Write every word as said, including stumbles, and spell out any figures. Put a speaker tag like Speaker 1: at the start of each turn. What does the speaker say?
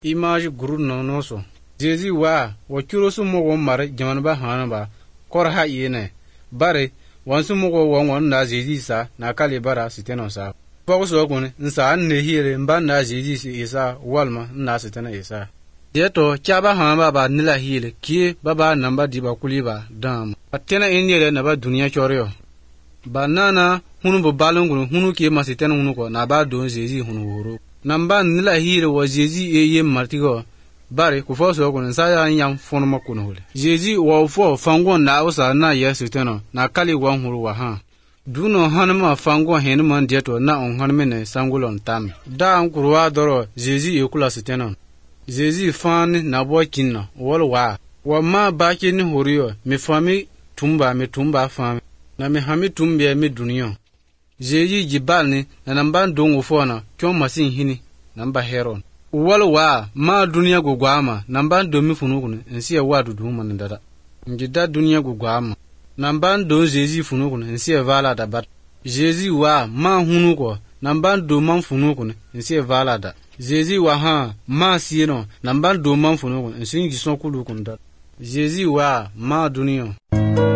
Speaker 1: Image guru no no so. Jezi wa wa kiro su mo mare jaman ba hana ba kor ha yene. Bare wan su mo won won na jezi sa na kale bara siteno sa. Ba so gon nsa an ne hire mba na jezi si isa walma na sitena isa. Deto chaba hana ba ba nila hile ki baba namba di ba kuliba dam. Atena inyele na ba dunia choryo. Ba nana hunu bo balungunu hunu ki ma sitena hunu ko na ba don jezi hunu woro. Namba nila hile wa jezi eye martigo bare ku fo so kun sa ya nyam fono makunu hole jezi wa fo fango na usa na yesu teno na kali wa huru wa ha duno hanma fango hen man deto na on hanmene sangulon tam da an kurwa doro jezi e kula siteno jezi fan na bo kinna wol wa wa ma ba kin huriyo mi fami tumba mi tumba fami na mi hami tumbe mi duniyo jezi jibalni na namba dongo fona kyo masin hini namba heron wal wa ma dunia gugwama namba domi funukune nsi ya wadu duma ndada ngida dunia gugwama namba do jezi funukune nsi ya vala da bat jezi wa ma hunuko namba do man funukune nsi ya vala da jezi wa ha ma sieno namba do man funukune nsi ngison kulukunda jezi wa ma dunia